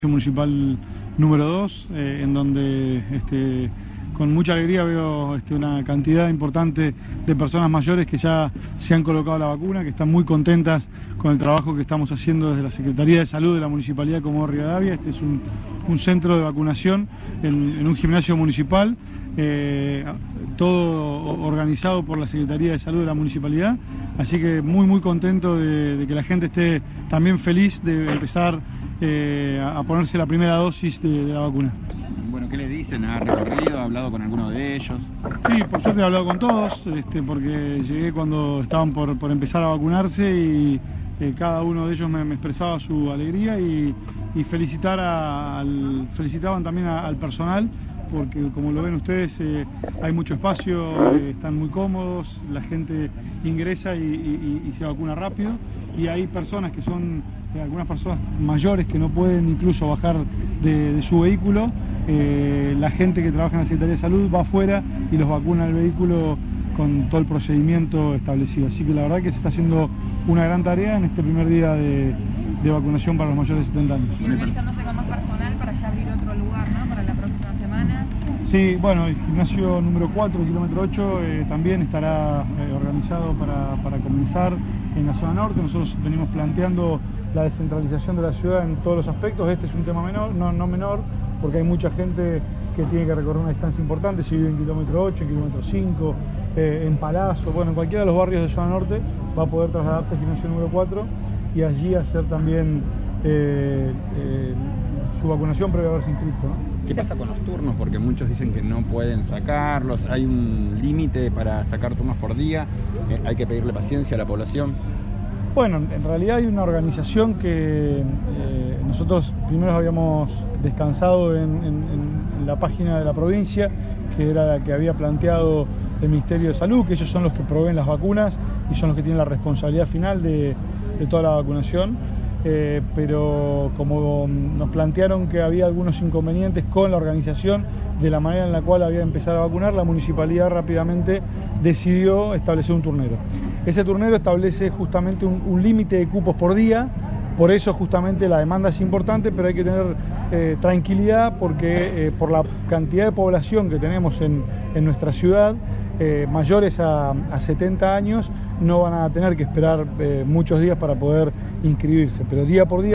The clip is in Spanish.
Municipal número 2, en donde con mucha alegría veo una cantidad importante de personas mayores que ya se han colocado la vacuna, que están muy contentas con el trabajo que estamos haciendo desde la Secretaría de Salud de la Municipalidad de Comodoro Rivadavia. Este es un centro de vacunación en un gimnasio municipal, todo organizado por la Secretaría de Salud de la Municipalidad, así que muy contento de que la gente esté también feliz de empezar a ponerse la primera dosis de la vacuna. Bueno, ¿qué le dicen? ¿Ha recorrido? ¿Ha hablado con alguno de ellos? Sí, por suerte he hablado con todos, porque llegué cuando estaban por empezar a vacunarse y cada uno de ellos me expresaba su alegría y felicitaban también al personal, porque como lo ven ustedes hay mucho espacio, están muy cómodos, la gente ingresa y se vacuna rápido, y hay personas que son algunas personas mayores que no pueden incluso bajar de su vehículo. La gente que trabaja en la Secretaría de Salud va afuera y los vacuna en el vehículo con todo el procedimiento establecido. Así que la verdad que se está haciendo una gran tarea en este primer día de vacunación para los mayores de 70 años. Y organizándose con más personal para ya abrir otro lugar, ¿no? Para la próxima semana. Sí, bueno, el gimnasio número 4, kilómetro 8, también estará organizado para comenzar en la zona norte. Nosotros venimos planteando la descentralización de la ciudad en todos los aspectos. Este es un tema menor, no menor, porque hay mucha gente que tiene que recorrer una distancia importante, si vive en kilómetro 8, en kilómetro 5, en Palazzo, bueno, en cualquiera de los barrios de zona norte va a poder trasladarse al gimnasio número 4 y allí hacer también su vacunación previa a haberse inscrito, ¿no? ¿Qué pasa con los turnos? Porque muchos dicen que no pueden sacarlos, hay un límite para sacar turnos por día, hay que pedirle paciencia a la población. Bueno, en realidad hay una organización que nosotros primero habíamos descansado en la página de la provincia, que era la que había planteado el Ministerio de Salud, que ellos son los que proveen las vacunas y son los que tienen la responsabilidad final de toda la vacunación. Pero como nos plantearon que había algunos inconvenientes con la organización de la manera en la cual había empezado a vacunar, la municipalidad rápidamente decidió establecer un turnero. Ese turnero establece justamente un límite de cupos por día, por eso justamente la demanda es importante, pero hay que tener tranquilidad porque por la cantidad de población que tenemos en nuestra ciudad, mayores a 70 años no van a tener que esperar muchos días para poder inscribirse, pero día por día